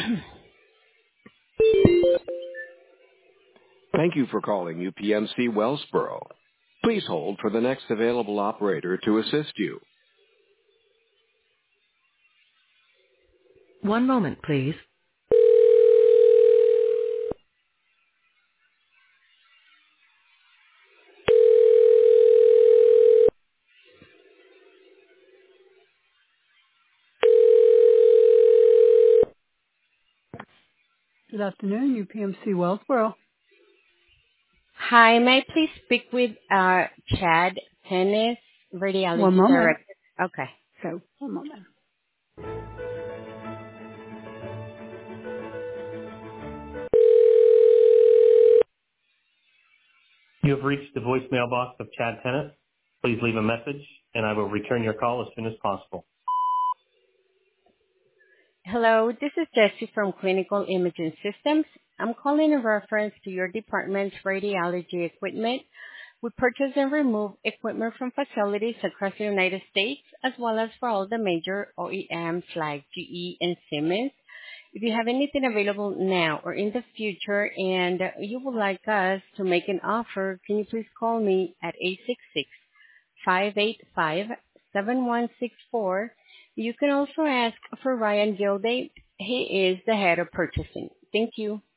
Thank you for calling UPMC Wellsboro. Please hold for the next available operator to assist you. One moment, please. Good afternoon, UPMC Wellsboro. Hi, may I please speak with Chad Tennis, One Radiology moment. Director? Okay. Okay, one moment. You have reached the voicemail box of Chad Tennis. Please leave a message, and I will return your call as soon as possible. Hello, this is Jessie from Clinical Imaging Systems. I'm calling in reference to your department's radiology equipment. We purchase and remove equipment from facilities across the United States, as well as for all the major OEMs like GE and Siemens. If you have anything available now or in the future and you would like us to make an offer, can you please call me at 866-585-7164. You can also ask for Ryan Gilday. He is the head of purchasing. Thank you.